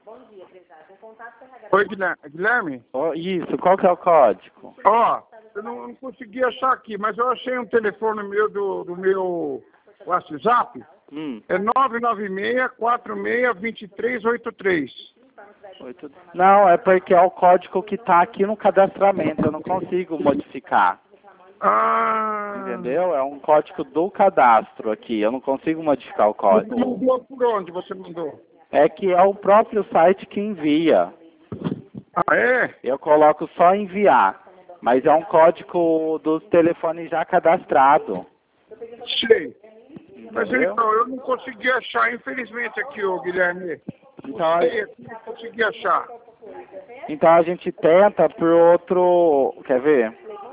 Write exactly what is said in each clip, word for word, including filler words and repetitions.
Oi, Guilherme. Guilherme? Oh, isso, qual que é o código? Ó, eu não, não consegui achar aqui, mas eu achei um telefone meu do, do meu WhatsApp. Hum. É nove nove seis, quatro seis, dois três oito três. Oito- Não, é porque é o código que está aqui no cadastramento, eu não consigo modificar. Ah... Entendeu? É um código do cadastro aqui, eu não consigo modificar o Você código. mandou por onde você mandou? É que é o próprio site que envia. Ah, é? Eu coloco só enviar, mas é um código dos telefones já cadastrado. Sei. Mas Entendeu? então, eu não consegui achar, infelizmente, aqui, ô Guilherme. Então, Sei, aqui não consegui achar. então a gente tenta por outro... Quer ver?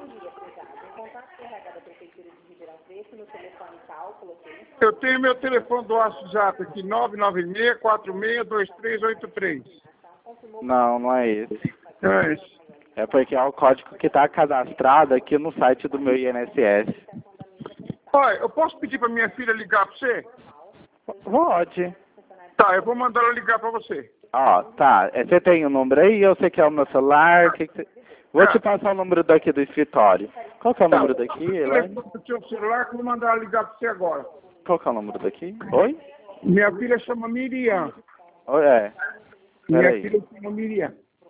Eu tenho meu telefone do WhatsApp aqui, nove nove seis, quatro seis, dois três oito três. Não, não é esse. É isso. É porque é o código que está cadastrado aqui no site do meu I N S S. Olha, eu posso pedir para minha filha ligar para você? Pode. Tá, eu vou mandar ela ligar para você. Ó, tá. É, você tem o número aí? Ou você quer o meu celular? Que que você... Vou te passar o número daqui do escritório. Qual que é o número daqui, Elaine? Eu tenho o celular que eu vou mandar ela ligar para você agora. Qual que é o número daqui? Oi? Minha filha chama Miriam. Oi, é. Minha Peraí. filha chama Miriam.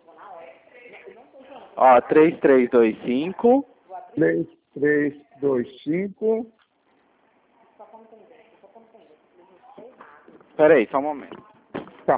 Ó, três três dois cinco. três três dois cinco. Peraí, só um momento. Tá.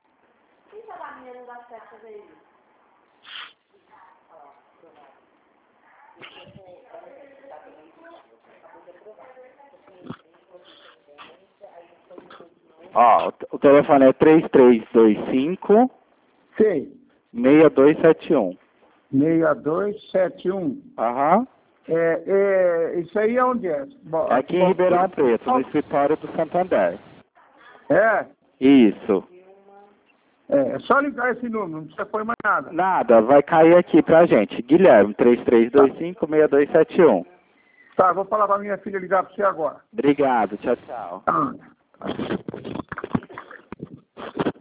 Ó, o, o telefone é três três dois cinco, Sei. seis dois sete um. seis dois sete um. Aham. É, é, isso aí é onde é? Bom, É aqui em Ribeirão Preto, no escritório do Santander. É? Isso. É, é só ligar esse número, não precisa pôr mais nada. Nada, vai cair aqui pra gente. Guilherme, três três dois cinco, seis dois sete um. Tá, vou falar pra minha filha ligar pra você agora. Obrigado, tchau, tchau. Tá.